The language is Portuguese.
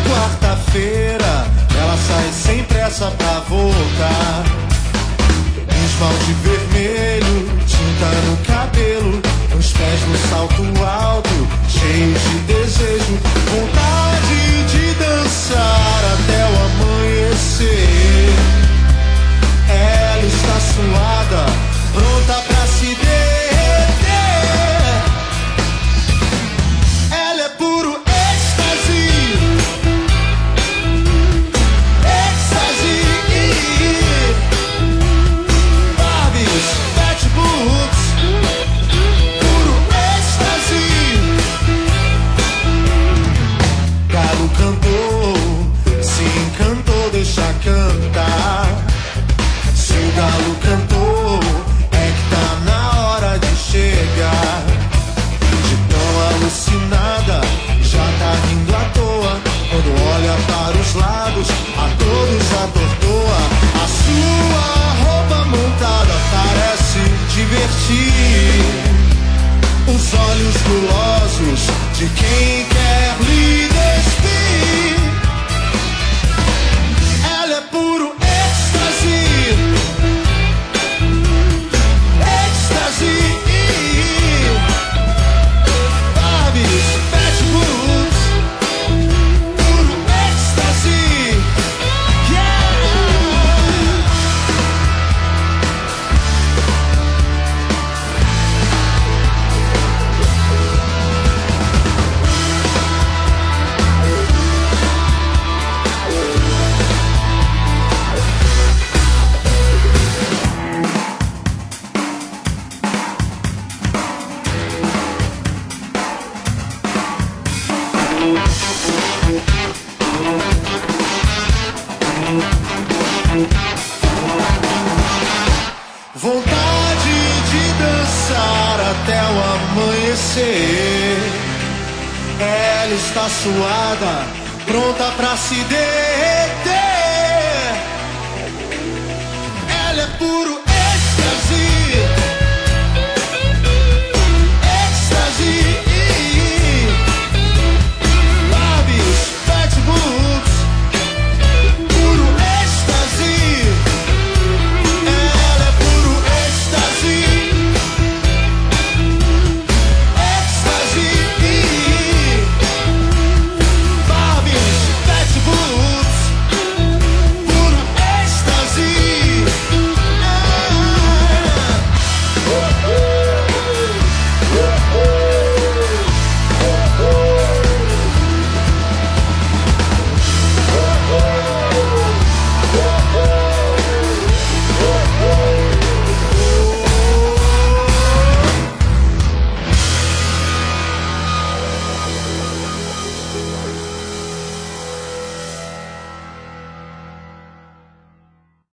Quarta-feira, ela sai sem pressa pra voltar. Esmalte vermelho, tinta no cabelo, os pés no salto alto, cheios de desejo, vontade de dançar até o amanhecer. Ela está suada, pronta pra se derreter. Ela é puro êxtase, êxtase. Barbies, fat boots, puro êxtase. Galo cantou, se encantou, deixa cantar. Se o galo cantou, é que tá na hora de chegar. De tão alucinada, já tá rindo à toa. Quando olha para os lados, a todos atordoa. A sua roupa montada parece divertir os olhos gulosos de quem quer lhe despir. Ela é puro êxtase, êxtase. Barbies, fat boots, puro êxtase. Vontade de dançar até o amanhecer. Ela está suada, pronta pra se derreter. Ela é puro